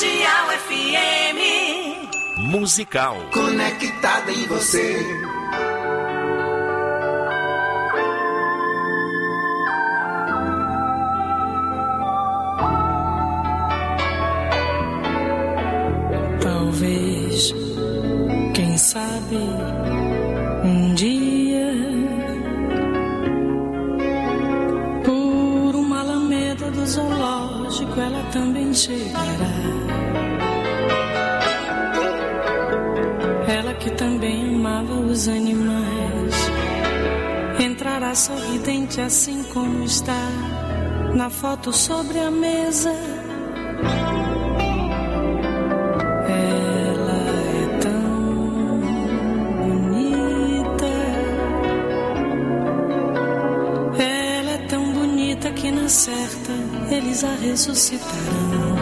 Cardeal FM musical. Conectada em você. Talvez, quem sabe, um dia, por uma alameda do zoológico, ela também chegará. Ela que também amava os animais, entrará sorridente assim como está na foto sobre a mesa. Certa, eles a ressuscitarão.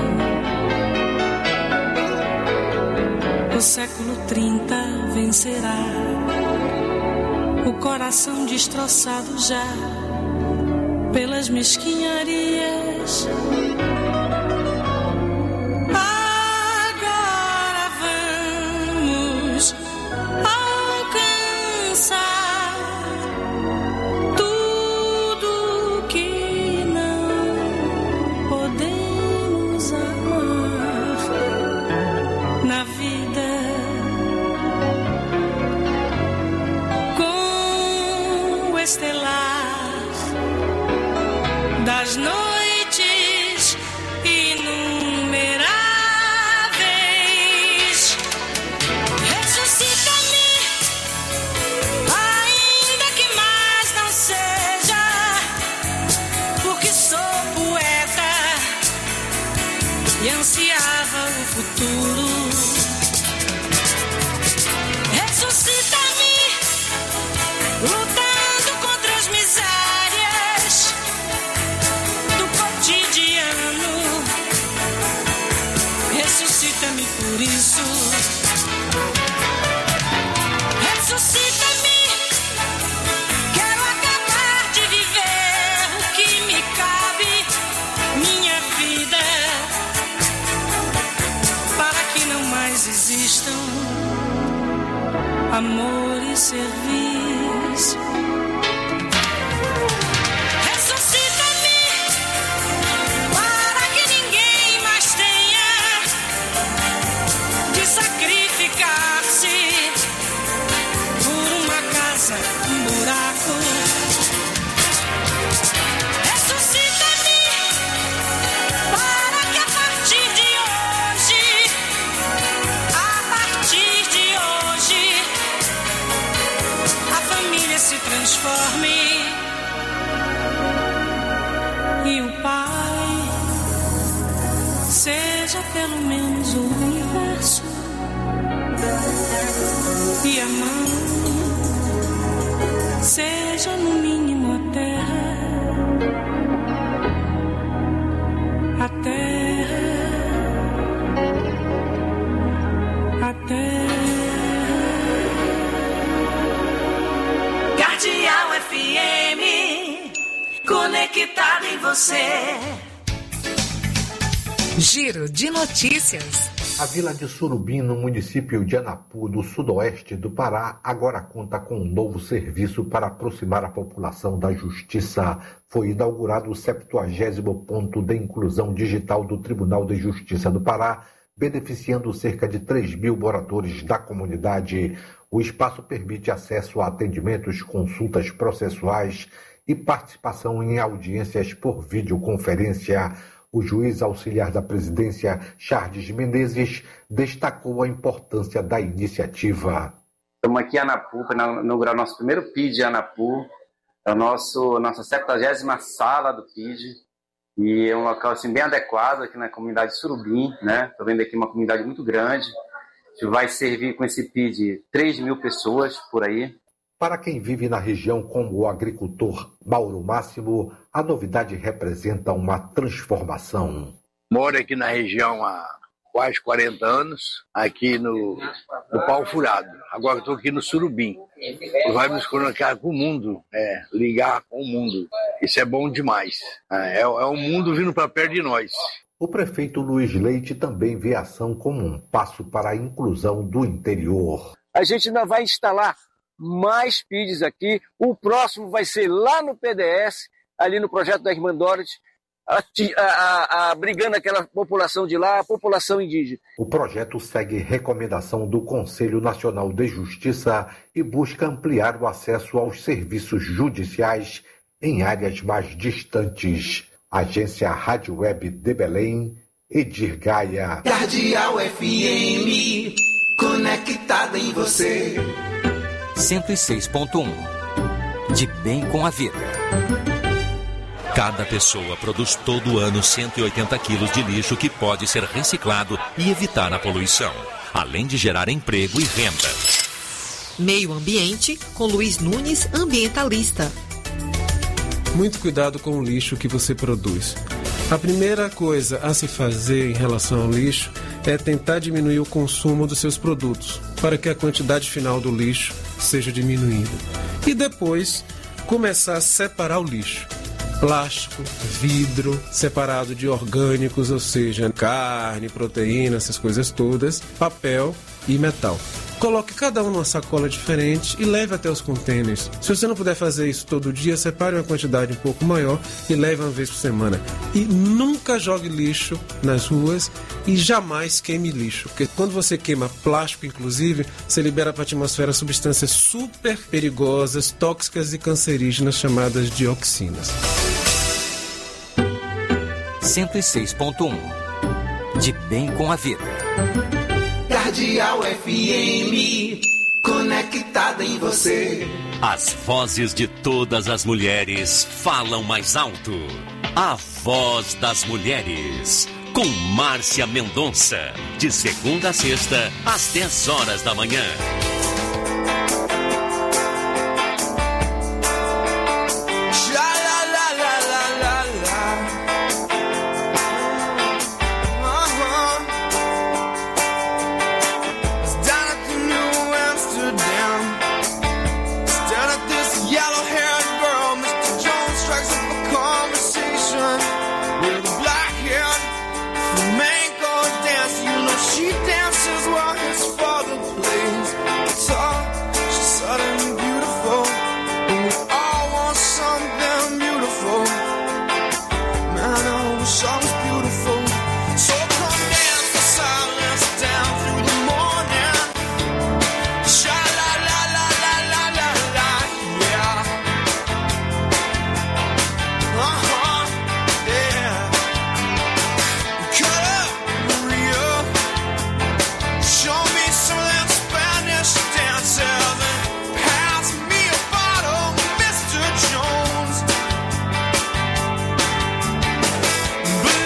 O século 30 vencerá, o coração destroçado já pelas mesquinharias. Agora vamos alcançar das noites inumeráveis. Ressuscita-me, ainda que mais não seja, porque sou poeta e ansiava o futuro. Ressuscita-me, lutando contra as misérias do cotidiano. Ressuscita-me por isso. Ressuscita-me, quero acabar de viver o que me cabe, minha vida, para que não mais existam amor e serviço. Ressuscita-me, para que ninguém mais tenha de sacrificar-se por uma casa, um buraco. Ressuscita-me, para que a partir de hoje, a família se transforme e o pai seja pelo menos o universo e a mãe seja no mínimo a terra. A terra, a terra. Cardeal FM, conectado em você. Giro de notícias. A vila de Surubim, no município de Anapu, do sudoeste do Pará, agora conta com um novo serviço para aproximar a população da justiça. Foi inaugurado o 70º ponto de inclusão digital do Tribunal de Justiça do Pará, beneficiando cerca de 3.000 moradores da comunidade. O espaço permite acesso a atendimentos, consultas processuais e participação em audiências por videoconferência. O juiz auxiliar da presidência, Charles Menezes, destacou a importância da iniciativa. Estamos aqui em Anapu para inaugurar nosso primeiro PID em Anapu. É a nossa 70ª sala do PID. E é um local assim, bem adequado aqui na comunidade de Surubim, né? Estou vendo aqui uma comunidade muito grande. A gente vai servir com esse PID 3.000 pessoas por aí. Para quem vive na região como o agricultor Mauro Máximo, a novidade representa uma transformação. Moro aqui na região há quase 40 anos, aqui no Pau Furado. Agora estou aqui no Surubim. Vai nos conectar com o mundo, ligar com o mundo. Isso é bom demais. É o mundo vindo para perto de nós. O prefeito Luiz Leite também vê a ação como um passo para a inclusão do interior. A gente ainda vai instalar mais PIDs aqui. O próximo vai ser lá no PDS, ali no projeto da Irmã Dorothy, abrigando aquela população de lá, a população indígena. O projeto segue recomendação do Conselho Nacional de Justiça e busca ampliar o acesso aos serviços judiciais em áreas mais distantes. Agência Rádio Web de Belém, Edir Gaia. Cardeal FM, conectada em você. 106.1. De bem com a vida. Cada pessoa produz todo ano 180 quilos de lixo que pode ser reciclado e evitar a poluição, além de gerar emprego e renda. Meio Ambiente, com Luiz Nunes, ambientalista. Muito cuidado com o lixo que você produz. A primeira coisa a se fazer em relação ao lixo é tentar diminuir o consumo dos seus produtos, para que a quantidade final do lixo seja diminuída. E depois, começar a separar o lixo. Plástico, vidro, separado de orgânicos, ou seja, carne, proteína, essas coisas todas, papel e metal. Coloque cada um numa sacola diferente e leve até os contêineres. Se você não puder fazer isso todo dia, separe uma quantidade um pouco maior e leve uma vez por semana. E nunca jogue lixo nas ruas e jamais queime lixo. Porque quando você queima plástico, inclusive, você libera para a atmosfera substâncias super perigosas, tóxicas e cancerígenas chamadas dioxinas. 106.1. De bem com a vida. Cardeal FM, conectada em você. As vozes de todas as mulheres falam mais alto. A Voz das Mulheres, com Márcia Mendonça, de segunda a sexta, às 10 horas da manhã. But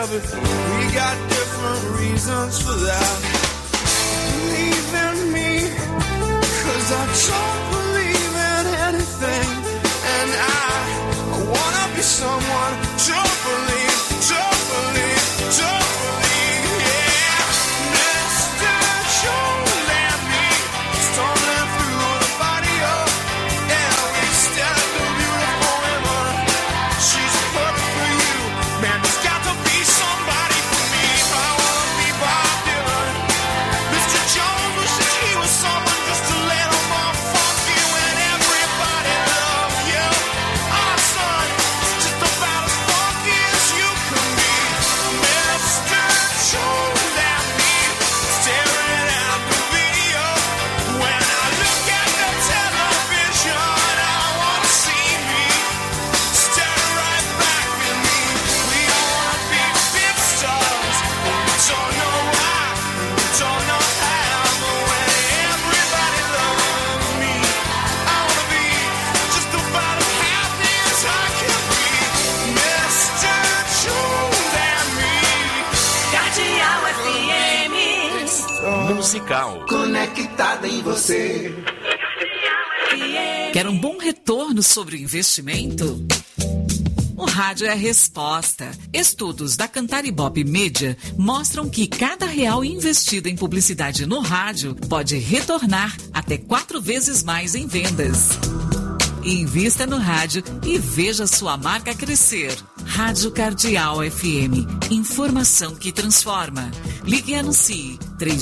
Yeah, but we got different reasons for that. Believe in me, 'cause I don't believe in anything. And I wanna be someone to believe, don't believe, don't believe, yeah. Mr. Joel and me, stumbling through the body of, yeah, we stand the beautiful woman. She's perfect for you, man, there's got to be somebody for me. If I wanna be Bob Dylan, Mr. Jones wishes he was someone just a little more funky when everybody loves you. Our son is just about as funky as you can be. Mr. Jones and me, staring at the video. When I look at the television, I wanna see me staring right back at me. We all wanna be big stars, but we don't know why, we don't know how. But when everybody loves me, I wanna be just about as happy as I can be. Mr. Jones and me. Cardeal FM. Musical. Conectada em você. Quer um bom retorno sobre o investimento? O rádio é a resposta. Estudos da Cantar Ibope Media mostram que cada real investido em publicidade no rádio pode retornar até 4 vezes mais em vendas. Invista no rádio e veja sua marca crescer. Rádio Cardeal FM. Informação que transforma. Ligue e anuncie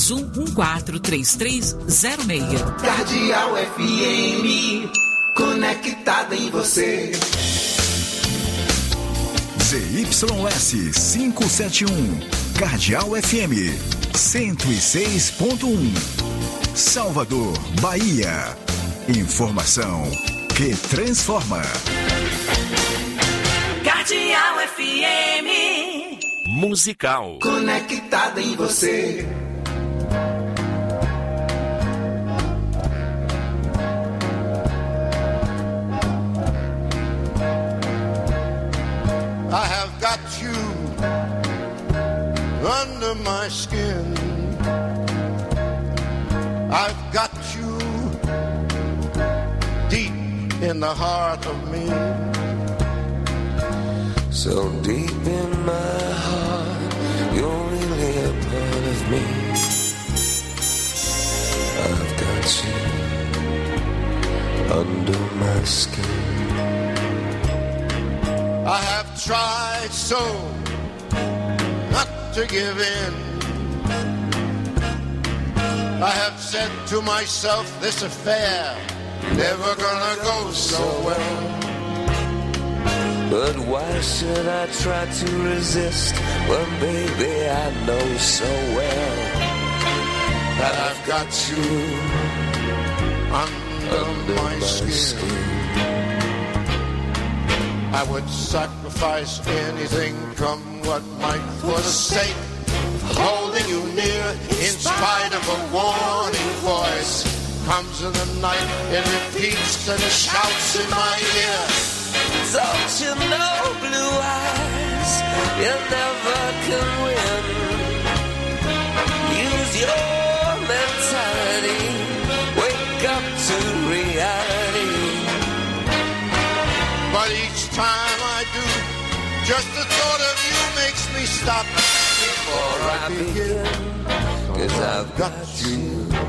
31143306. Cardeal FM. Conectada em você. ZYS 571, Cardeal FM 106.1, Salvador, Bahia. Informação que transforma. Cardeal FM. Musical. Conectada em você. I have got you under my skin. I've got you deep in the heart of me. So deep in my heart, you're really a part of me. I've got you under my skin. I have tried so not to give in. I have said to myself, this affair never gonna go so well. But why should I try to resist when, baby, I know so well that I've got you under my skin. I would sacrifice anything, come what might, for the sake of holding you near. In spite of a warning voice, comes in the night, it repeats and shouts in my ear. Don't you know, blue eyes, you never can win. Use your mentality, wake up to reality. But each time I do, just the thought of you makes me stop before I begin. 'Cause I've got you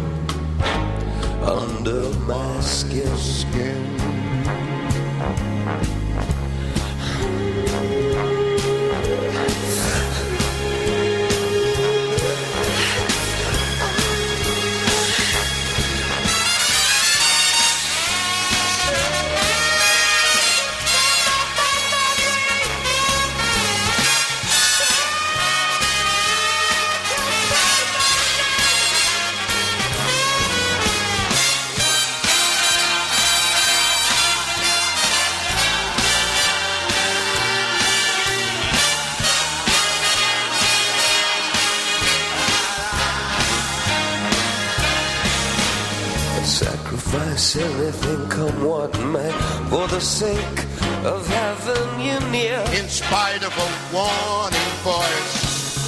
under my skin. Sacrifice everything, come what may, for the sake of having you near. In spite of a warning voice,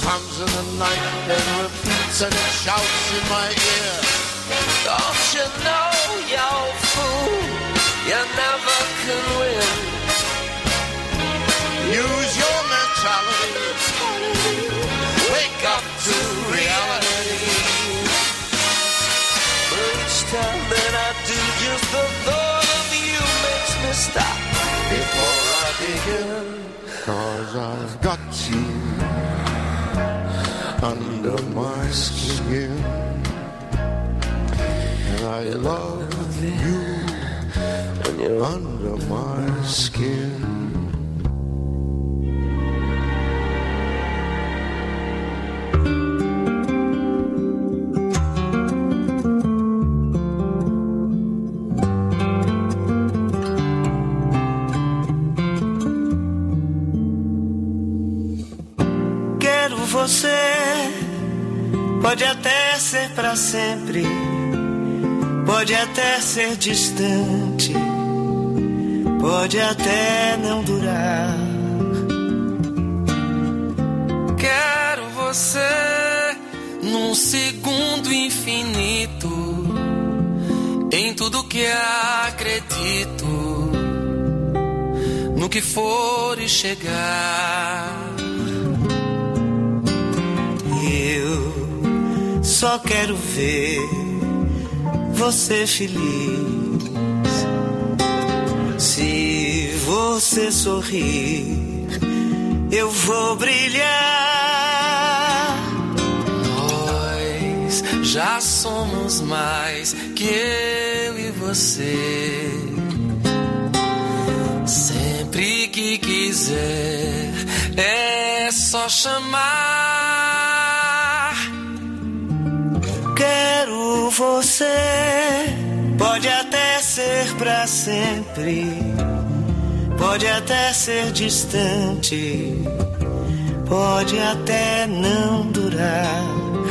comes in the night and repeats and it shouts in my ear. Don't you know, you fool, you never can win. Use your mentality. Wake up to reality. But each time that I do, just the thought of you makes me stop before I begin. 'Cause I've got you under my skin, and I love you when you're under my skin. Você pode até ser pra sempre, pode até ser distante, pode até não durar. Quero você num segundo infinito, em tudo que acredito, no que for e chegar. Eu só quero ver você feliz. Se você sorrir, eu vou brilhar. Nós já somos mais que eu e você. Sempre que quiser, é só chamar. Quero você, pode até ser pra sempre, pode até ser distante, pode até não durar.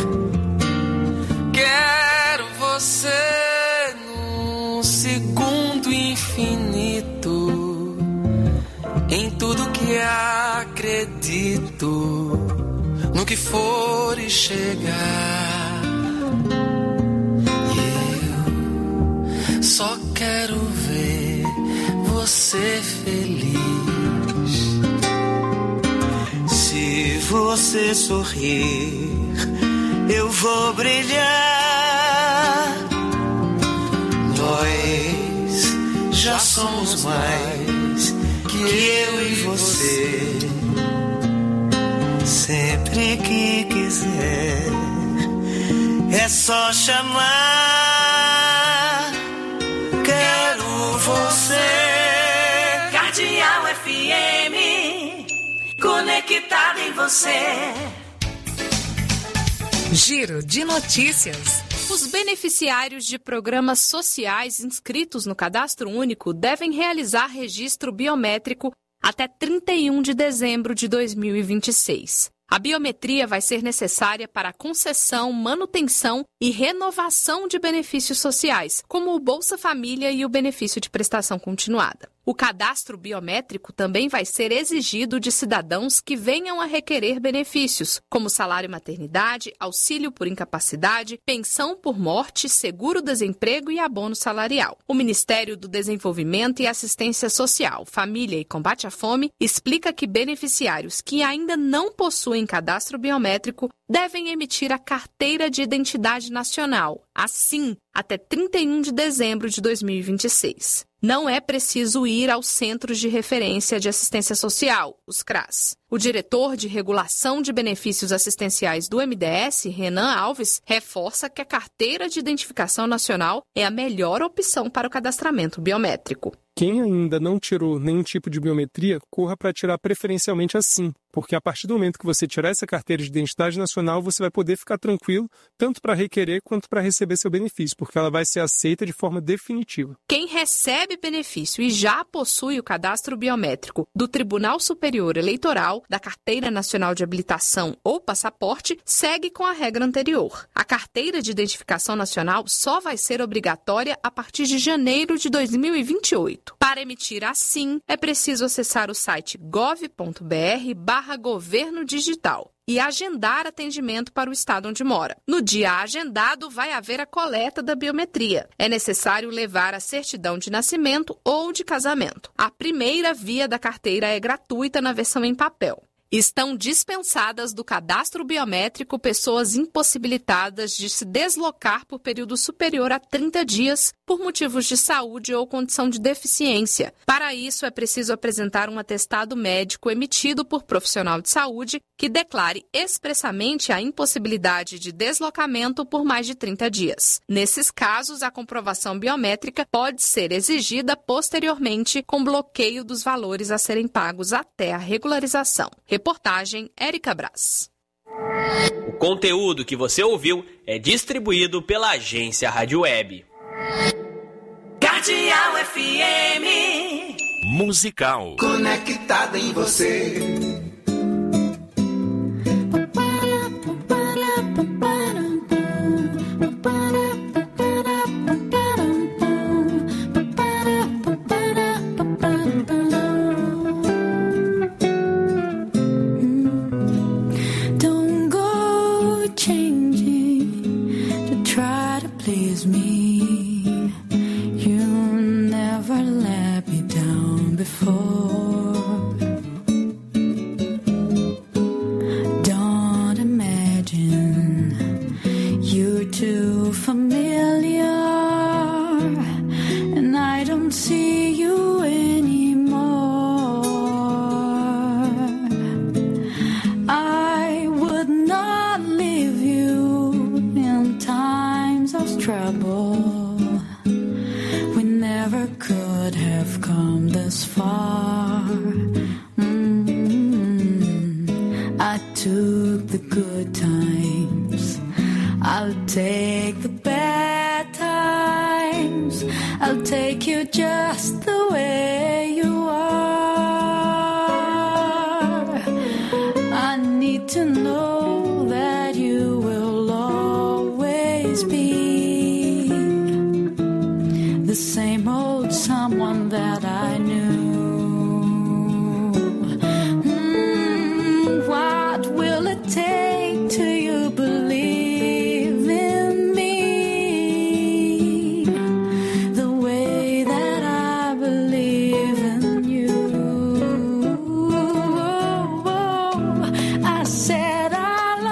Quero você num segundo infinito, em tudo que acredito, no que for e chegar. Só quero ver você feliz. Se você sorrir, eu vou brilhar. Nós já somos mais que eu e você. Sempre que quiser, é só chamar. Quero você. Cardeal FM, conectada em você. Giro de notícias. Os beneficiários de programas sociais inscritos no Cadastro Único devem realizar registro biométrico até 31 de dezembro de 2026. A biometria vai ser necessária para a concessão, manutenção e renovação de benefícios sociais, como o Bolsa Família e o benefício de prestação continuada. O cadastro biométrico também vai ser exigido de cidadãos que venham a requerer benefícios, como salário maternidade, auxílio por incapacidade, pensão por morte, seguro-desemprego e abono salarial. O Ministério do Desenvolvimento e Assistência Social, Família e Combate à Fome explica que beneficiários que ainda não possuem cadastro biométrico devem emitir a Carteira de Identidade Nacional, assim, até 31 de dezembro de 2026. Não é preciso ir aos Centros de Referência de Assistência Social, os CRAS. O diretor de Regulação de Benefícios Assistenciais do MDS, Renan Alves, reforça que a Carteira de Identificação Nacional é a melhor opção para o cadastramento biométrico. Quem ainda não tirou nenhum tipo de biometria, corra para tirar preferencialmente assim, porque a partir do momento que você tirar essa carteira de identidade nacional, você vai poder ficar tranquilo, tanto para requerer quanto para receber seu benefício, porque ela vai ser aceita de forma definitiva. Quem recebe benefício e já possui o cadastro biométrico do Tribunal Superior Eleitoral, da Carteira Nacional de Habilitação ou passaporte, segue com a regra anterior. A Carteira de Identificação Nacional só vai ser obrigatória a partir de janeiro de 2028. Para emitir assim, é preciso acessar o site gov.br/governo digital. e agendar atendimento para o estado onde mora. No dia agendado, vai haver a coleta da biometria. É necessário levar a certidão de nascimento ou de casamento. A primeira via da carteira é gratuita na versão em papel. Estão dispensadas do cadastro biométrico pessoas impossibilitadas de se deslocar por período superior a 30 dias por motivos de saúde ou condição de deficiência. Para isso, é preciso apresentar um atestado médico emitido por profissional de saúde que declare expressamente a impossibilidade de deslocamento por mais de 30 dias. Nesses casos, a comprovação biométrica pode ser exigida posteriormente com bloqueio dos valores a serem pagos até a regularização. Reportagem Érica Brás. O conteúdo que você ouviu é distribuído pela agência Rádio Web. Cardeal FM. Musical. Conectada em você. I said I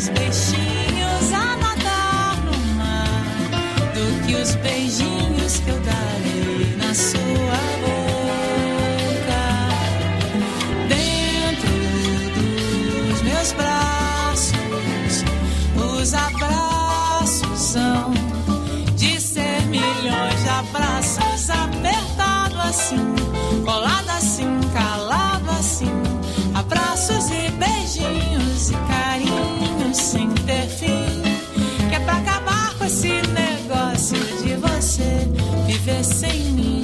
menos peixinhos a nadar no mar do que os beijinhos que eu darei na sua boca. Dentro dos meus braços, os abraços são de ser milhões de abraços, apertado assim, colado assim, calado assim, abraços e beijinhos e carinhos sem ter fim, que é pra acabar com esse negócio de você viver sem mim.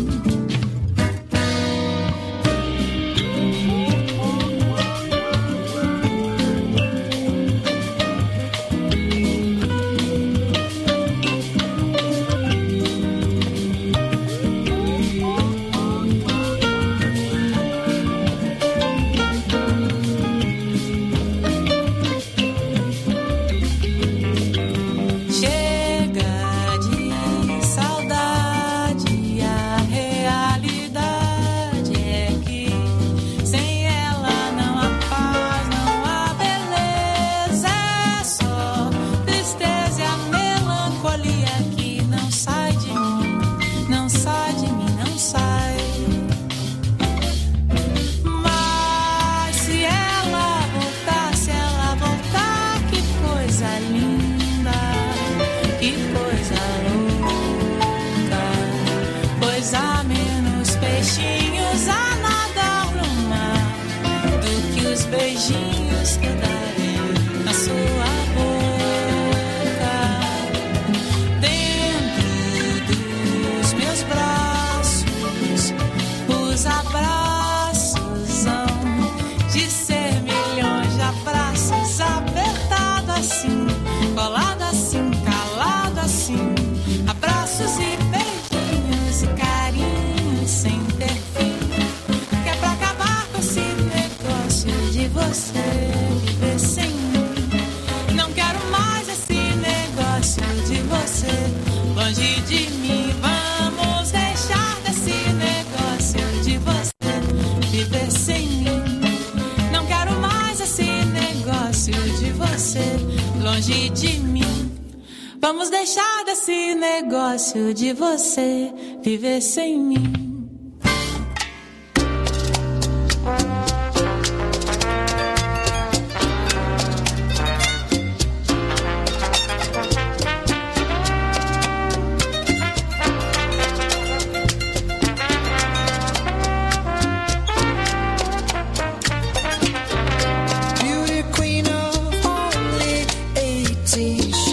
Beijinhos que eu darei na sua boca. Dentro dos meus braços, os abraços são de ser milhões de abraços, apertado assim, colado assim, calado assim, abraços e beijinhos e carinhos sem ter fim, que é pra acabar com esse negócio de você viver sem mim. Não quero mais esse negócio de você longe de mim. Vamos deixar desse negócio de você viver sem mim. Não quero mais esse negócio de você longe de mim. Vamos deixar desse negócio de você viver sem mim.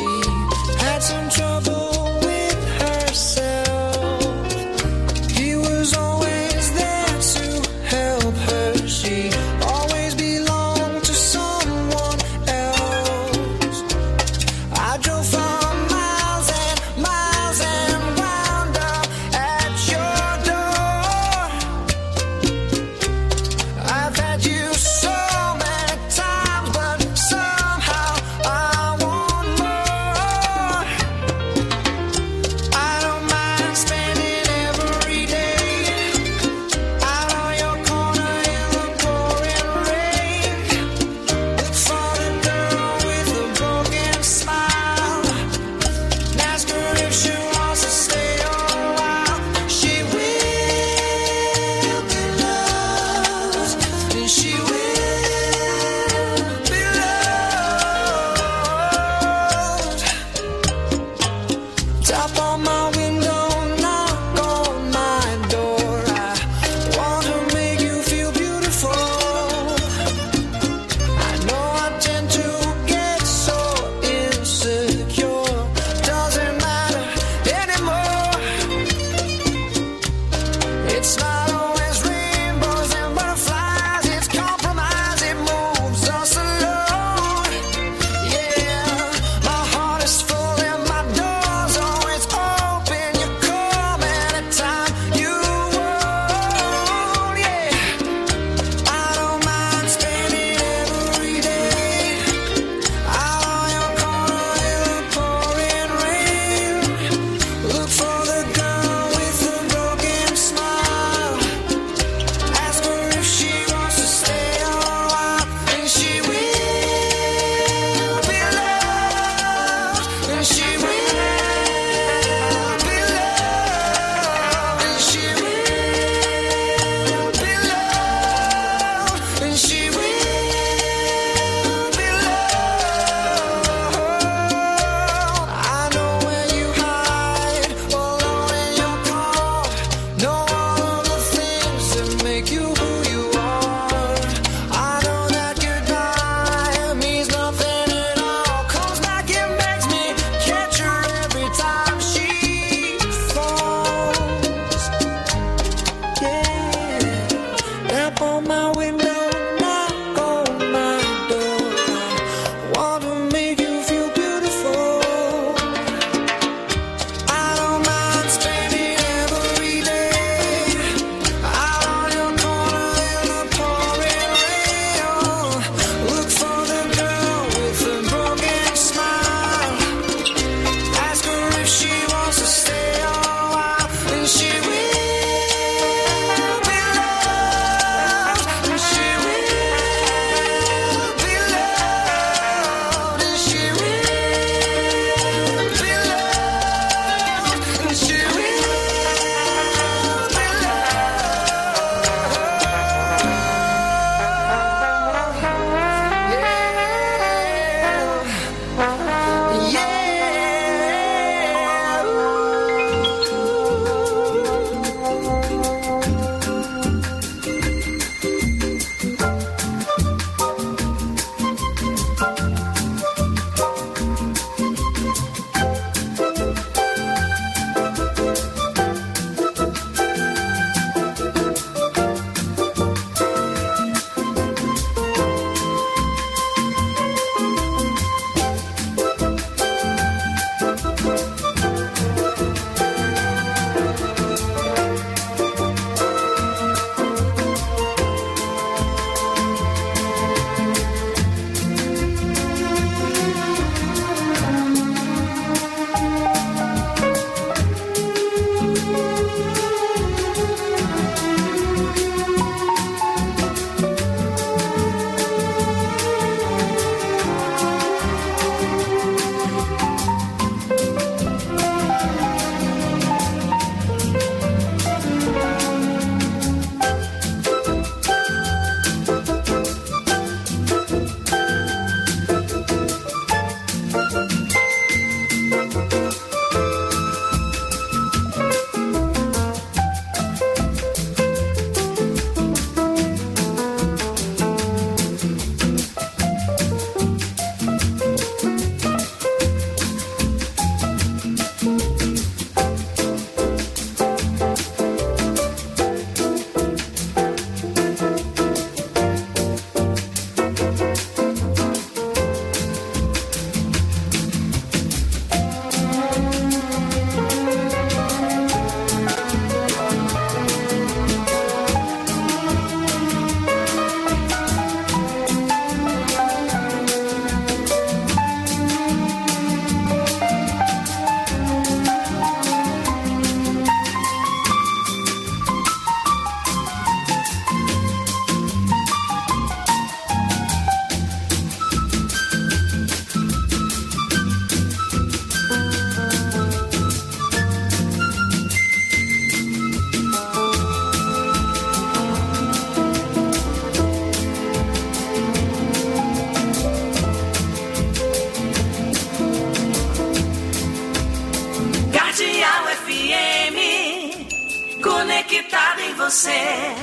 He was você.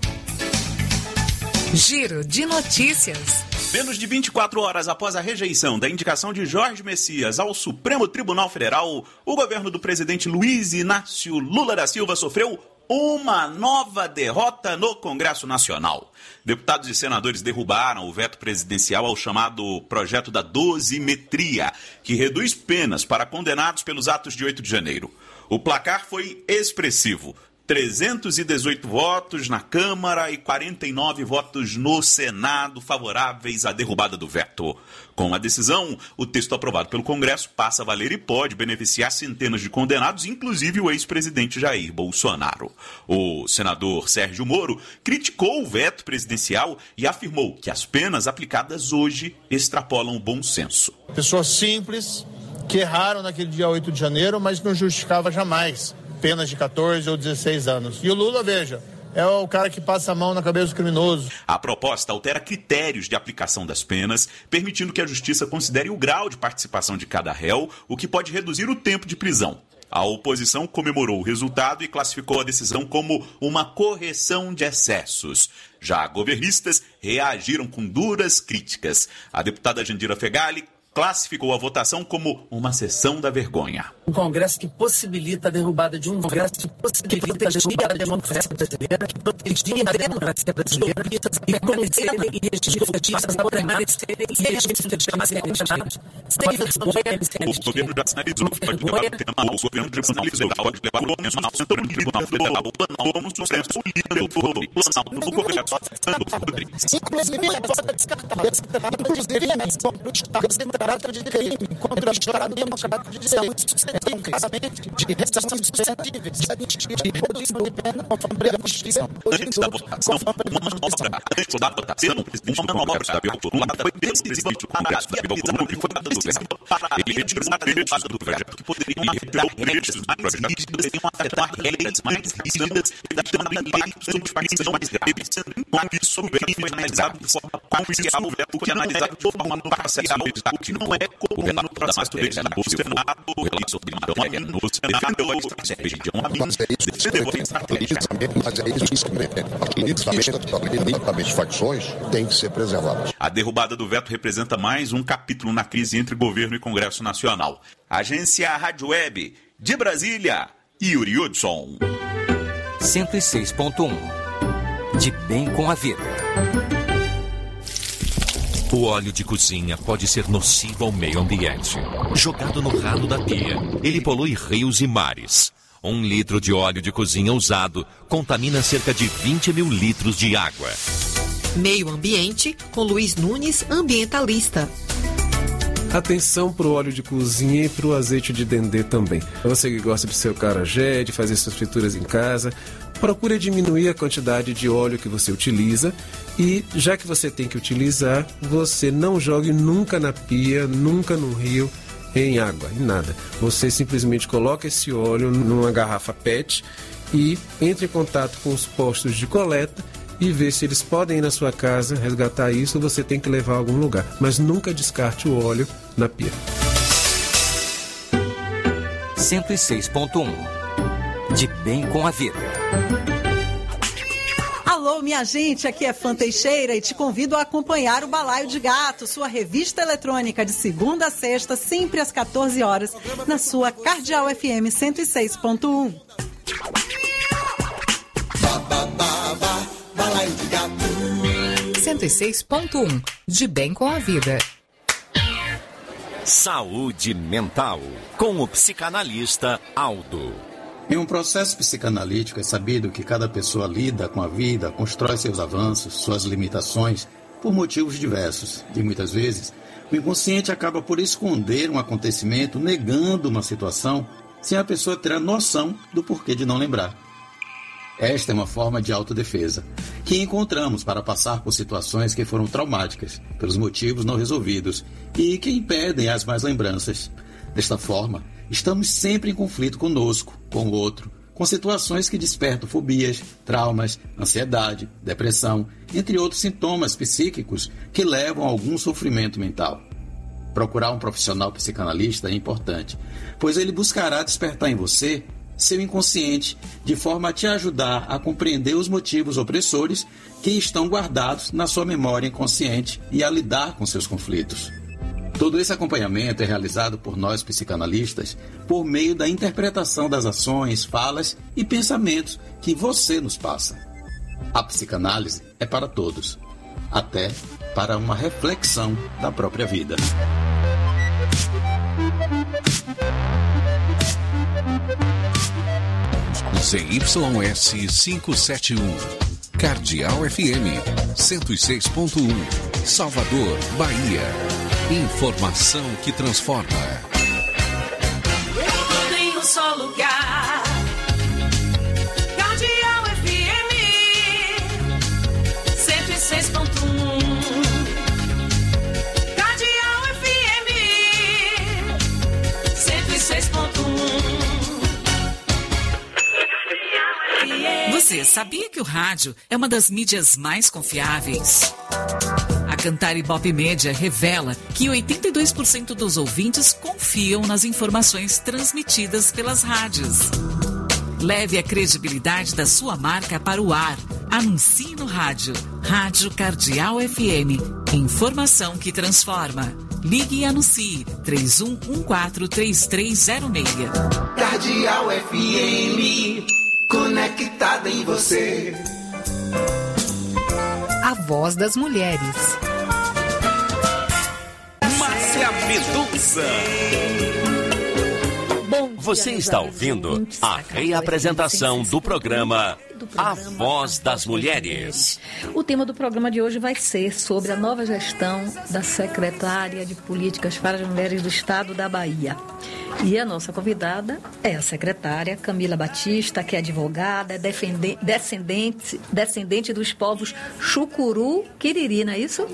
Giro de notícias. Menos de 24 horas após a rejeição da indicação de Jorge Messias ao Supremo Tribunal Federal, o governo do presidente Luiz Inácio Lula da Silva sofreu uma nova derrota no Congresso Nacional. Deputados e senadores derrubaram o veto presidencial ao chamado projeto da dosimetria, que reduz penas para condenados pelos atos de 8 de janeiro. O placar foi expressivo. 318 votos na Câmara e 49 votos no Senado favoráveis à derrubada do veto. Com a decisão, o texto aprovado pelo Congresso passa a valer e pode beneficiar centenas de condenados, inclusive o ex-presidente Jair Bolsonaro. O senador Sérgio Moro criticou o veto presidencial e afirmou que as penas aplicadas hoje extrapolam o bom senso. Pessoas simples que erraram naquele dia 8 de janeiro, mas não justificava jamais penas de 14 ou 16 anos. E o Lula, veja, é o cara que passa a mão na cabeça do criminoso. A proposta altera critérios de aplicação das penas, permitindo que a Justiça considere o grau de participação de cada réu, o que pode reduzir o tempo de prisão. A oposição comemorou o resultado e classificou a decisão como uma correção de excessos. Já governistas reagiram com duras críticas. A deputada Jandira Fegali classificou a votação como uma sessão da vergonha. Um Congresso que possibilita a derrubada de um Congresso que possibilita a derrubada de uma democracia brasileira, que protegia a democracia brasileira e conhecer e registrar as autoridades o governo já sinalizou que pode levar o tema ao governo já sinalizou que pode levar o Nacional Central Tribunal Federal o Planalto como Supremo líder do Planalto no Congresso caráter de crime contra o Estado democrático de saúde claramente de restrições suscetíveis de redução de pena conforme a Constituição. Antes da votação, o presidente do Congresso, Davi Alcolumbre, foi decisivo do Congresso, Davi Alcolumbre, que foi dado do veto para ele retirar trechos do projeto que poderiam afetar trechos do projeto que poderiam afetar regras mais rígidas e também impactos de participação mais graves, sendo impactos sobre o foi analisado de forma parcial, o que é analisado de forma parcial, o que não é comum no processo de legislação. O Senado, o relator de Madonna, no Senado, a estratégia de uma facções têm que ser preservadas. A derrubada do veto representa mais um capítulo na crise entre governo e Congresso Nacional. Agência Rádio Web de Brasília, Yuri Hudson. 106.1 De bem com a vida. O óleo de cozinha pode ser nocivo ao meio ambiente. Jogado no ralo da pia, ele polui rios e mares. 1 litro de óleo de cozinha usado contamina cerca de 20 mil litros de água. Meio Ambiente, com Luiz Nunes, ambientalista. Atenção para o óleo de cozinha e para o azeite de dendê também. Você que gosta de seu acarajé, de fazer suas frituras em casa, procure diminuir a quantidade de óleo que você utiliza e, já que você tem que utilizar, você não jogue nunca na pia, nunca no rio, em água, em nada. Você simplesmente coloca esse óleo numa garrafa PET e entre em contato com os postos de coleta e ver se eles podem ir na sua casa resgatar isso, ou você tem que levar a algum lugar. Mas nunca descarte o óleo na pia. 106.1 De bem com a vida. Alô, minha gente, aqui é Fã Teixeira e te convido a acompanhar o Balaio de Gato, sua revista eletrônica de segunda a sexta, sempre às 14 horas, na sua Cardeal FM 106.1. Balaio de Gato. 106.1 De bem com a vida. Saúde mental, com o psicanalista Aldo. Em um processo psicanalítico é sabido que cada pessoa lida com a vida, constrói seus avanços, suas limitações, por motivos diversos. E muitas vezes, o inconsciente acaba por esconder um acontecimento, negando uma situação, sem a pessoa ter a noção do porquê de não lembrar. Esta é uma forma de autodefesa, que encontramos para passar por situações que foram traumáticas, pelos motivos não resolvidos, e que impedem as más lembranças. Desta forma, estamos sempre em conflito conosco, com o outro, com situações que despertam fobias, traumas, ansiedade, depressão, entre outros sintomas psíquicos que levam a algum sofrimento mental. Procurar um profissional psicanalista é importante, pois ele buscará despertar em você seu inconsciente, de forma a te ajudar a compreender os motivos opressores que estão guardados na sua memória inconsciente e a lidar com seus conflitos. Todo esse acompanhamento é realizado por nós psicanalistas por meio da interpretação das ações, falas e pensamentos que você nos passa. A psicanálise é para todos, até para uma reflexão da própria vida. ZYS 571, Cardeal FM 106.1, Salvador, Bahia. Informação que transforma. Tudo em um só lugar. Cardeal FM 106.1. Cardeal FM 106.1. Você sabia que o rádio é uma das mídias mais confiáveis? A Cantar Ibope Média revela que 82% dos ouvintes confiam nas informações transmitidas pelas rádios. Leve a credibilidade da sua marca para o ar. Anuncie no rádio. Rádio Cardeal FM. Informação que transforma. Ligue e anuncie 31143306. Cardeal FM, conectada em você. A voz das mulheres. Márcia Mendonça. Você está ouvindo a reapresentação do programa A Voz das Mulheres. O tema do programa de hoje vai ser sobre a nova gestão da Secretária de Políticas para as Mulheres do Estado da Bahia. E a nossa convidada é a secretária Camila Batista, que é advogada, é descendente dos povos Chucuru, Quiriri, não é isso?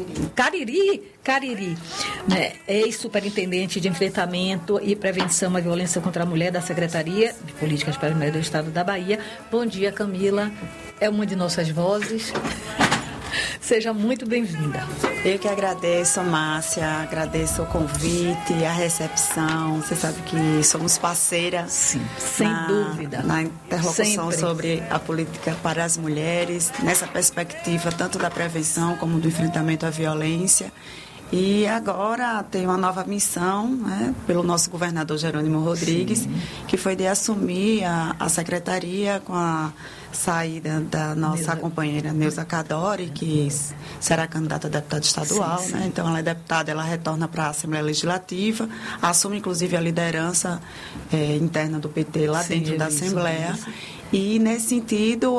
Cariri, né? Ex-superintendente de enfrentamento e prevenção à violência contra a mulher da Secretaria de Políticas para as Mulheres do Estado da Bahia. Bom dia, Camila. É uma de nossas vozes. Seja muito bem-vinda. Eu que agradeço, Márcia, agradeço o convite, a recepção. Você sabe que somos parceiras. Sim, sem dúvida. Na interlocução Sempre. sobre a política para as mulheres, nessa perspectiva tanto da prevenção como do enfrentamento à violência. E agora tem uma nova missão, né, pelo nosso governador Jerônimo Rodrigues, que foi de assumir a secretaria com a saída da nossa companheira Neuza Cadori, que será candidata a deputada estadual. Sim. Né? Então, ela é deputada, ela retorna para a Assembleia Legislativa, assume, inclusive, a liderança interna do PT lá dentro da Assembleia. E, nesse sentido,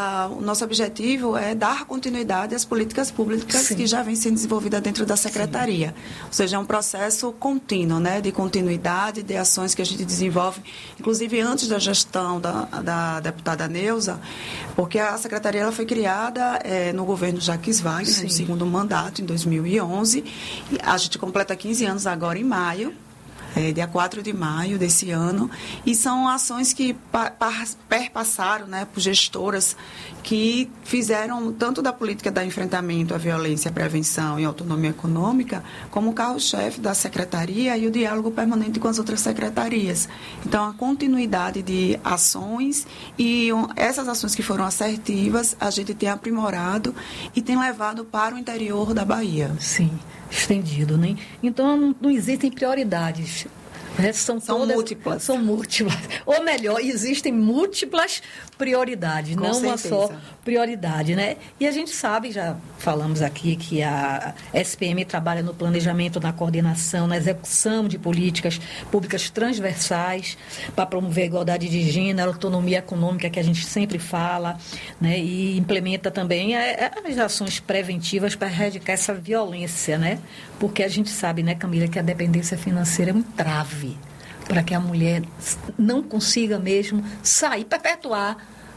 o nosso objetivo é dar continuidade às políticas públicas que já vêm sendo desenvolvidas dentro da Secretaria. Ou seja, é um processo contínuo, né, de continuidade, de ações que a gente desenvolve, inclusive antes da gestão da deputada Neuza, porque a Secretaria ela foi criada no governo Jacques Wagner, no segundo mandato, em 2011. E a gente completa 15 anos agora em maio. Dia 4 de maio desse ano, e são ações que perpassaram, né, por gestoras que fizeram tanto da política de enfrentamento à violência, prevenção e autonomia econômica, como o carro-chefe da secretaria e o diálogo permanente com as outras secretarias. Então, a continuidade de ações e essas ações que foram assertivas, a gente tem aprimorado e tem levado para o interior da Bahia. Sim. Estendido, né? Então, não existem prioridades. Né? São múltiplas. São múltiplas. Ou melhor, existem múltiplas prioridades, não uma só prioridade, né? E a gente sabe, já falamos aqui, que a SPM trabalha no planejamento, na coordenação, na execução de políticas públicas transversais para promover a igualdade de gênero, a autonomia econômica que a gente sempre fala, né? E implementa também as ações preventivas para erradicar essa violência, né? Porque a gente sabe, né, Camila, que a dependência financeira é um trave para que a mulher não consiga mesmo sair, perpetuar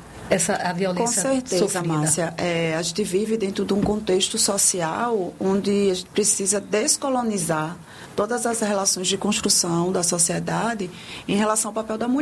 a violência sofrida. Com certeza, Márcia. A gente vive dentro de um contexto social onde a gente precisa descolonizar todas as relações de construção da sociedade em relação ao papel da mulher.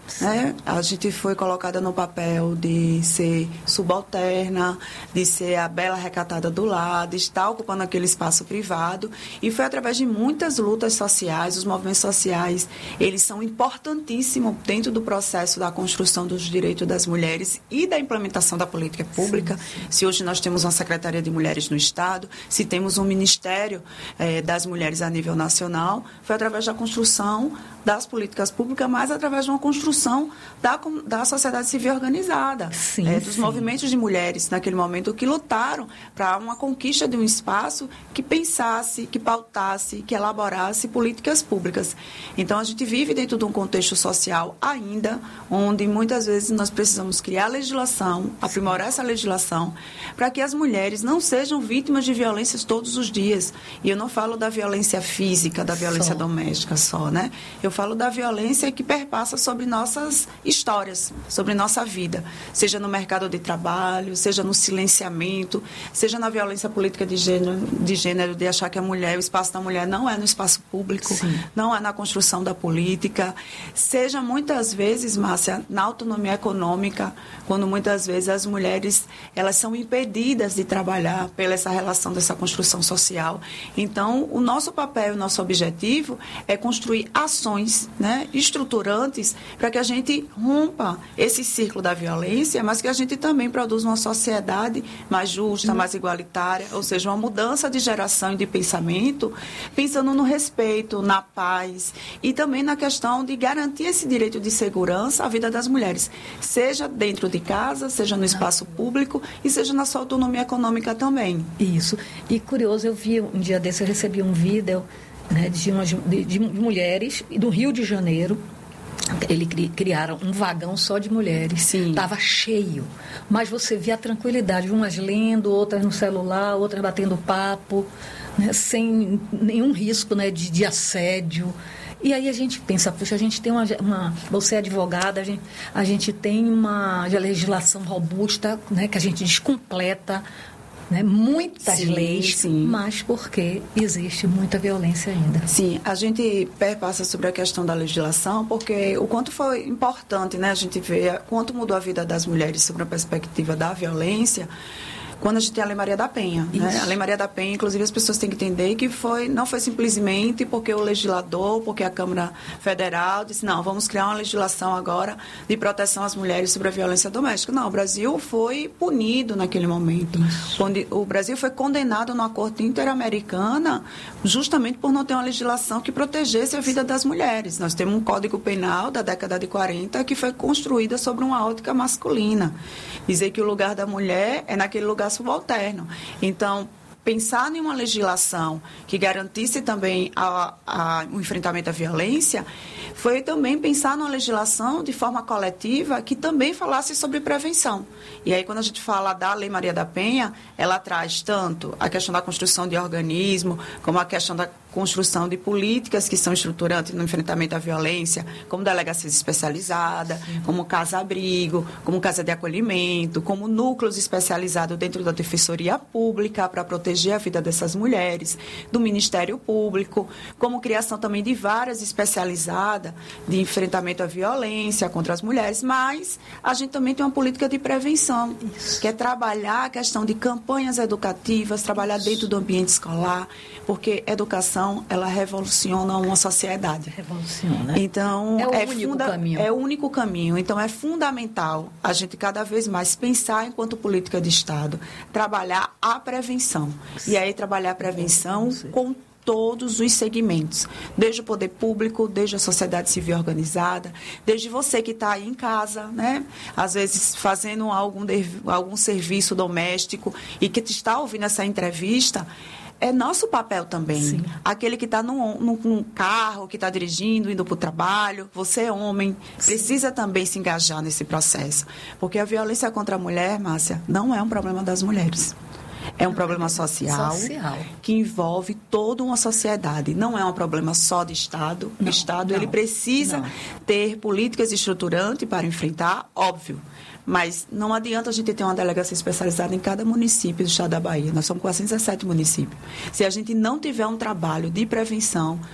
né? A gente foi colocada no papel de ser subalterna, de ser a bela recatada do lar, de estar ocupando aquele espaço privado, e foi através de muitas lutas sociais. Os movimentos sociais, eles são importantíssimos dentro do processo da construção dos direitos das mulheres e da implementação da política pública. Sim. Se hoje nós temos uma Secretaria de Mulheres no Estado, se temos um Ministério das Mulheres a nível nacional, foi através da construção das políticas públicas, mas através de uma construção da sociedade civil organizada, dos movimentos de mulheres naquele momento que lutaram para uma conquista de um espaço que pensasse, que pautasse, que elaborasse políticas públicas. Então, a gente vive dentro de um contexto social ainda, onde muitas vezes nós precisamos criar legislação, aprimorar essa legislação, para que as mulheres não sejam vítimas de violências todos os dias. E eu não falo da violência física, da violência doméstica só, né? Eu falo da violência que perpassa sobre nossas histórias, sobre nossa vida, seja no mercado de trabalho, seja no silenciamento, seja na violência política de gênero, de achar que a mulher, o espaço da mulher não é no espaço público, não é na construção da política, seja muitas vezes, Márcia, na autonomia econômica, quando muitas vezes as mulheres, elas são impedidas de trabalhar pela essa relação dessa construção social. Então, o nosso papel, o nosso objetivo é construir ações, né, estruturantes para que a gente rompa esse círculo da violência, mas que a gente também produza uma sociedade mais justa, mais igualitária, ou seja, uma mudança de geração e de pensamento, pensando no respeito, na paz e também na questão de garantir esse direito de segurança à vida das mulheres, seja dentro de casa, seja no espaço público e seja na sua autonomia econômica também. Isso. E curioso, eu vi um dia desse, eu recebi um vídeo, né, de mulheres do Rio de Janeiro. Eles criaram um vagão só de mulheres. Estava cheio. Mas você via a tranquilidade, umas lendo, outras no celular, outras batendo papo, né, sem nenhum risco, né, de assédio. E aí a gente pensa, puxa, a gente tem você é advogada, a gente tem uma legislação robusta, né, que a gente descompleta, né, muitas leis, mas porque existe muita violência ainda. Sim, a gente perpassa sobre a questão da legislação, porque o quanto foi importante, né, a gente ver quanto mudou a vida das mulheres sobre a perspectiva da violência, quando a gente tem a Lei Maria da Penha. Né? A Lei Maria da Penha, inclusive, as pessoas têm que entender que não foi simplesmente porque o legislador, porque a Câmara Federal disse, não, vamos criar uma legislação agora de proteção às mulheres sobre a violência doméstica. Não, o Brasil foi punido naquele momento. O Brasil foi condenado numa corte interamericana justamente por não ter uma legislação que protegesse a vida das mulheres. Nós temos um Código Penal da década de 40 que foi construída sobre uma ótica masculina. Dizer que o lugar da mulher é naquele lugar subalterno. Então, pensar em uma legislação que garantisse também o enfrentamento à violência foi também pensar numa legislação de forma coletiva que também falasse sobre prevenção. E aí, quando a gente fala da Lei Maria da Penha, ela traz tanto a questão da construção de organismo, como a questão da construção de políticas que são estruturantes no enfrentamento à violência, como delegacias especializadas, como casa-abrigo, como casa de acolhimento, como núcleos especializados dentro da Defensoria Pública para proteger a vida dessas mulheres, do Ministério Público, como criação também de varas especializadas de enfrentamento à violência contra as mulheres, mas a gente também tem uma política de prevenção, que é trabalhar a questão de campanhas educativas, trabalhar dentro do ambiente escolar, porque educação, ela revoluciona uma sociedade. Revoluciona. Então, caminho. É o único caminho. Então, é fundamental a gente cada vez mais pensar enquanto política de Estado, trabalhar a prevenção. E aí, trabalhar a prevenção com todos os segmentos, desde o poder público, desde a sociedade civil organizada, desde você que está aí em casa, né? Às vezes fazendo algum serviço doméstico e que está ouvindo essa entrevista. É nosso papel também. Sim. Aquele que está num carro, que está dirigindo, indo para o trabalho, você é homem, precisa também se engajar nesse processo. Porque a violência contra a mulher, Márcia, não é um problema das mulheres. É um problema social que envolve toda uma sociedade. Não é um problema só de Estado. O Estado ele precisa ter políticas estruturantes para enfrentar, óbvio. Mas não adianta a gente ter uma delegacia especializada em cada município do estado da Bahia. Nós somos 417 municípios. Se a gente não tiver um trabalho de prevenção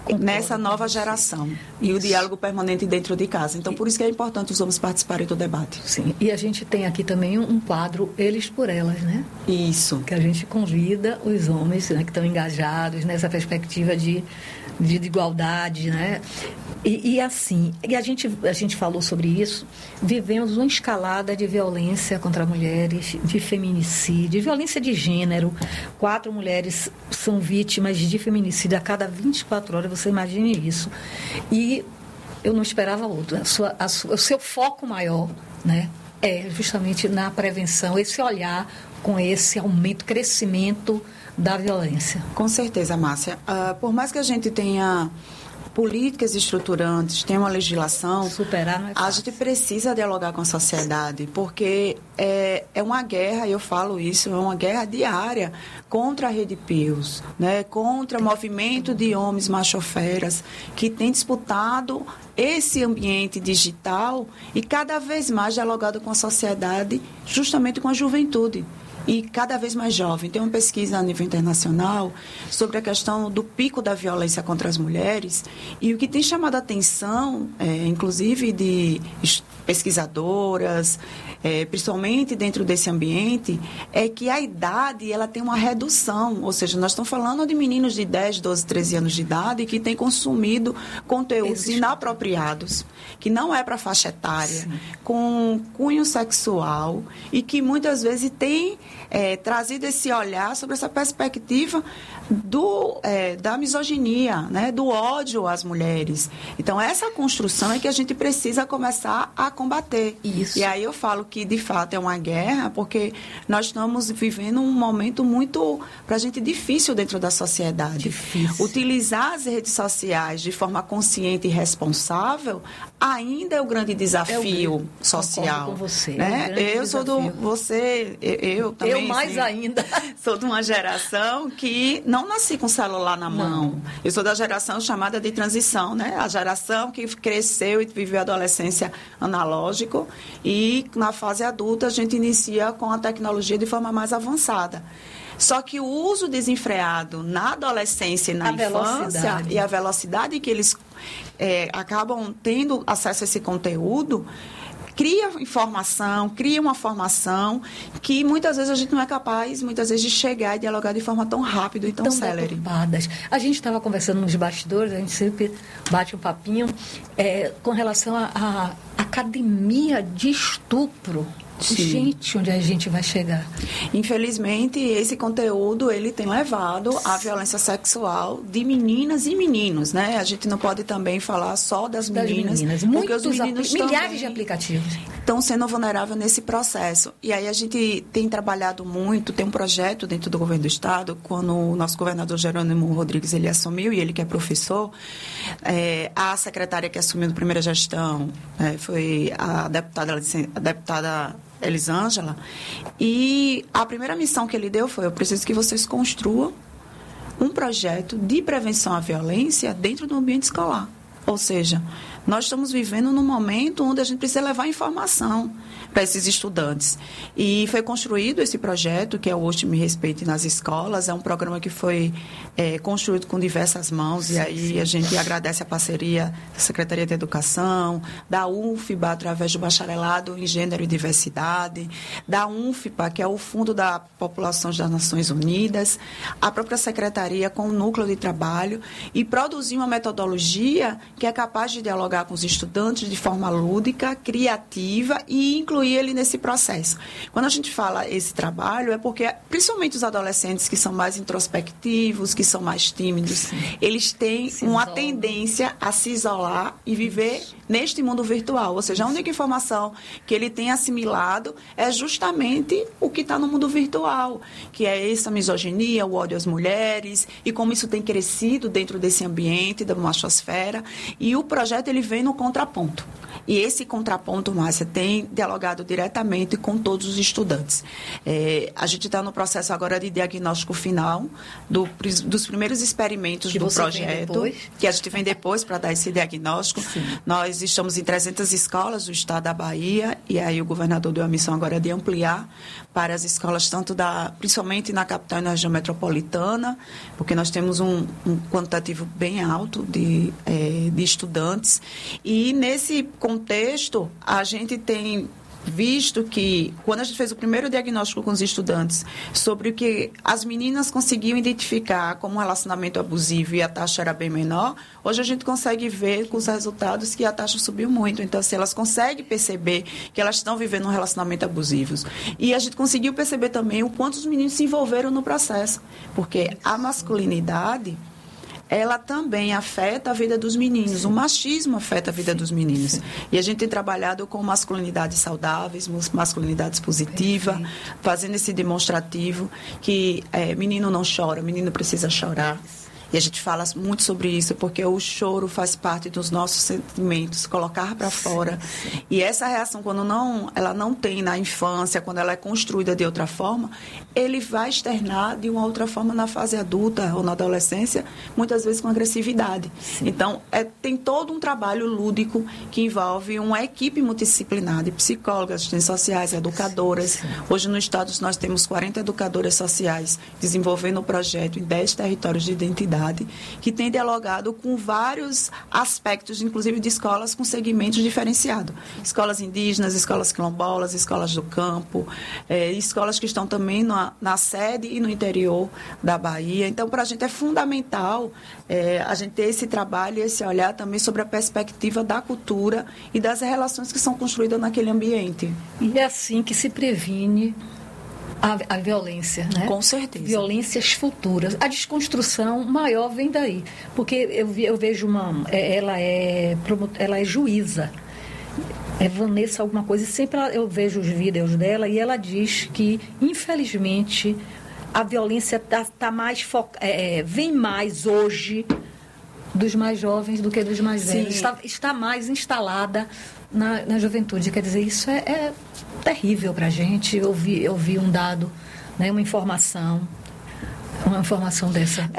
nessa nova geração. E o diálogo permanente dentro de casa. Então, por isso que é importante os homens participarem do debate. Sim, e a gente tem aqui também um quadro Eles por Elas, né? Isso. Que a gente convida os homens, né, que estão engajados nessa perspectiva de igualdade, né? E assim, a gente falou sobre isso, vivemos uma escalada de violência contra mulheres, de feminicídio, de violência de gênero. 4 mulheres são vítimas de feminicídio a cada 24 horas, você imagine isso. E eu não esperava outro. O seu foco maior, né, é justamente na prevenção, esse olhar com esse aumento, crescimento da violência. Com certeza, Márcia. Por mais que a gente tenha políticas estruturantes, tenha uma legislação, superar não é fácil. A gente precisa dialogar com a sociedade, porque é uma guerra, eu falo isso, é uma guerra diária contra a Rede Pios, né? Contra o movimento de homens machoferas que tem disputado esse ambiente digital e cada vez mais dialogado com a sociedade, justamente com a juventude. E cada vez mais jovem. Tem uma pesquisa a nível internacional sobre a questão do pico da violência contra as mulheres e o que tem chamado a atenção, inclusive de pesquisadoras, principalmente dentro desse ambiente, é que a idade ela tem uma redução, ou seja, nós estamos falando de meninos de 10, 12, 13 anos de idade que têm consumido conteúdos inapropriados, que não é para faixa etária, sim, com cunho sexual e que muitas vezes tem trazido esse olhar sobre essa perspectiva da misoginia, né, do ódio às mulheres. Então, essa construção é que a gente precisa começar a combater. Isso. E aí eu falo que, de fato, é uma guerra, porque nós estamos vivendo um momento muito, para a gente, difícil dentro da sociedade. Difícil. Utilizar as redes sociais de forma consciente e responsável ainda é o grande desafio social. Concordo com você. Né? Eu sou eu também. Eu mais ainda. Sou de uma geração que não nasci com o celular na mão. Eu sou da geração chamada de transição, né? A geração que cresceu e viveu a adolescência analógico e na fase adulta a gente inicia com a tecnologia de forma mais avançada. Só que o uso desenfreado na adolescência e na infância e a velocidade que eles acabam tendo acesso a esse conteúdo cria informação, cria uma formação que muitas vezes a gente não é capaz, muitas vezes, de chegar e dialogar de forma tão rápida e tão célere. A gente estava conversando nos bastidores, a gente sempre bate um papinho com relação à academia de estupro. Sim. Gente, onde a gente vai chegar? Infelizmente, esse conteúdo ele tem levado à violência sexual de meninas e meninos, né? A gente não pode também falar só das meninas. Porque os meninos milhares de aplicativos estão sendo vulneráveis nesse processo. E aí a gente tem trabalhado muito, tem um projeto dentro do governo do Estado, quando o nosso governador Jerônimo Rodrigues ele assumiu, e ele que é professor, a secretária que assumiu na primeira gestão foi a deputada Elisângela, e a primeira missão que ele deu foi: eu preciso que vocês construam um projeto de prevenção à violência dentro do ambiente escolar. Ou seja, nós estamos vivendo num momento onde a gente precisa levar informação para esses estudantes. E foi construído esse projeto, que é o Hoje Me Respeite nas Escolas. É um programa que foi construído com diversas mãos. E aí a gente agradece a parceria da Secretaria de Educação, da UFBA, através do Bacharelado em Gênero e Diversidade, da UNFPA, que é o Fundo da População das Nações Unidas, a própria Secretaria com o Núcleo de Trabalho, e produzir uma metodologia que é capaz de dialogar com os estudantes de forma lúdica, criativa e incluir ele nesse processo. Quando a gente fala esse trabalho, é porque, principalmente os adolescentes que são mais introspectivos, que são mais tímidos, eles têm uma tendência a se isolar e viver neste mundo virtual. Ou seja, a única informação que ele tem assimilado é justamente o que está no mundo virtual, que é essa misoginia, o ódio às mulheres, e como isso tem crescido dentro desse ambiente da machosfera. E o projeto ele vem no contraponto. E esse contraponto, Márcia, tem dialogado diretamente com todos os estudantes. A gente está no processo agora de diagnóstico final dos primeiros experimentos do projeto, que a gente vem depois para dar esse diagnóstico. Sim. Nós estamos em 300 escolas do estado da Bahia, e aí o governador deu a missão agora de ampliar para as escolas, principalmente na capital e na região metropolitana, porque nós temos um quantitativo bem alto de estudantes. E nesse contexto, a gente tem visto que, quando a gente fez o primeiro diagnóstico com os estudantes sobre o que as meninas conseguiam identificar como um relacionamento abusivo e a taxa era bem menor, hoje a gente consegue ver com os resultados que a taxa subiu muito. Então, se elas conseguem perceber que elas estão vivendo um relacionamento abusivo. E a gente conseguiu perceber também o quanto os meninos se envolveram no processo, porque a masculinidade, ela também afeta a vida dos meninos. Sim. O machismo afeta a vida dos meninos. Sim. E a gente tem trabalhado com masculinidades saudáveis, masculinidades positivas, fazendo esse demonstrativo que menino não chora, menino precisa chorar. E a gente fala muito sobre isso, porque o choro faz parte dos nossos sentimentos, colocar para fora. Sim. E essa reação, quando ela não tem na infância, quando ela é construída de outra forma, ele vai externar de uma outra forma na fase adulta ou na adolescência, muitas vezes com agressividade. Sim. Então, tem todo um trabalho lúdico que envolve uma equipe multidisciplinar de psicólogas, assistentes sociais, educadoras. Sim. Hoje, no estado, nós temos 40 educadoras sociais desenvolvendo o projeto em 10 territórios de identidade, que tem dialogado com vários aspectos, inclusive de escolas com segmentos diferenciados. Escolas indígenas, escolas quilombolas, escolas do campo, escolas que estão também na sede e no interior da Bahia. Então, para a gente é fundamental a gente ter esse trabalho e esse olhar também sobre a perspectiva da cultura e das relações que são construídas naquele ambiente. E é assim que se previne a violência, né? Com certeza. Violências futuras. A desconstrução maior vem daí. Porque eu vejo ela é juíza. É Vanessa alguma coisa. E sempre eu vejo os vídeos dela e ela diz que, infelizmente, a violência tá mais vem mais hoje dos mais jovens do que dos mais velhos. Está mais instalada na juventude. Quer dizer, isso é terrível para a gente. Eu vi um dado, né, uma informação dessa.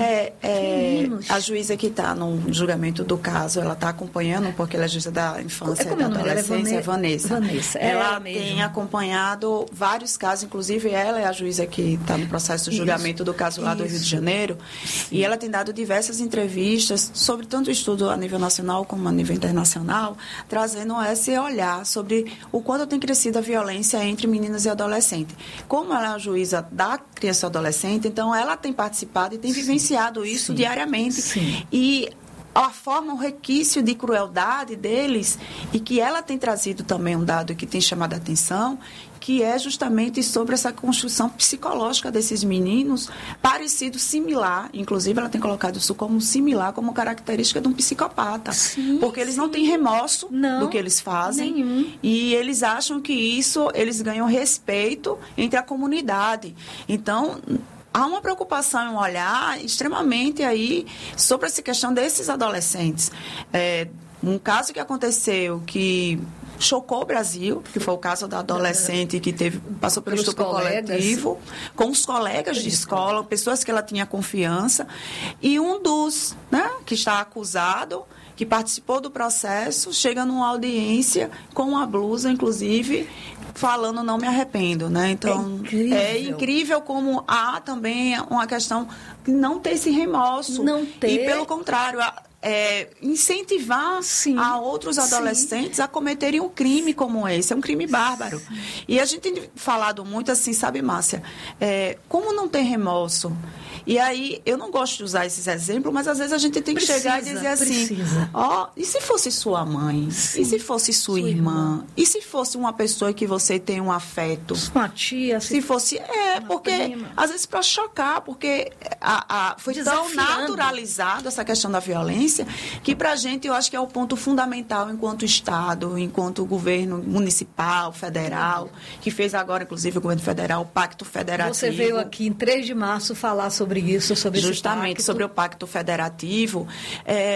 A juíza que está no julgamento do caso, ela está acompanhando, porque ela é juíza da infância e da adolescência, Vanessa. Ela tem acompanhado vários casos, inclusive ela é a juíza que está no processo de julgamento do caso lá do Rio de Janeiro. Sim. E ela tem dado diversas entrevistas sobre tanto o estudo a nível nacional como a nível internacional, trazendo esse olhar sobre o quanto tem crescido a violência entre meninas e adolescentes. Como ela é a juíza da criança e adolescente, então ela tem participado e tem vivenciado isso diariamente. Sim. E a forma, o requisito de crueldade deles, e que ela tem trazido também um dado que tem chamado a atenção, que é justamente sobre essa construção psicológica desses meninos, parecido, similar, inclusive ela tem colocado isso como similar, como característica de um psicopata. Sim, porque eles não têm remorso do que eles fazem. Nenhum. E eles acham que isso, eles ganham respeito entre a comunidade. Então, há uma preocupação, um olhar extremamente aí sobre essa questão desses adolescentes. Um caso que aconteceu que chocou o Brasil, que foi o caso da adolescente que passou pelo estupro coletivo, com os colegas de escola, pessoas que ela tinha confiança, e um dos, que está acusado, que participou do processo, chega numa audiência com uma blusa, inclusive, falando não me arrependo, né? Então, é incrível como há também uma questão de não ter esse remorso. E, pelo contrário, incentivar a outros adolescentes a cometerem um crime como esse. É um crime bárbaro. E a gente tem falado muito assim, sabe, Márcia? Como não ter remorso? E aí, eu não gosto de usar esses exemplos, mas às vezes a gente tem que chegar e dizer assim, e se fosse sua mãe? Sim. E se fosse sua irmã? E se fosse uma pessoa que você tem um afeto? Uma tia? Se fosse... porque prima. Às vezes para chocar, porque foi tão naturalizado essa questão da violência, que para a gente eu acho que é o ponto fundamental enquanto Estado, enquanto governo municipal, federal, que fez agora, inclusive, o governo federal, o Pacto Federativo. Você veio aqui em 3 de março falar sobre isso, sobre justamente sobre o Pacto Federativo.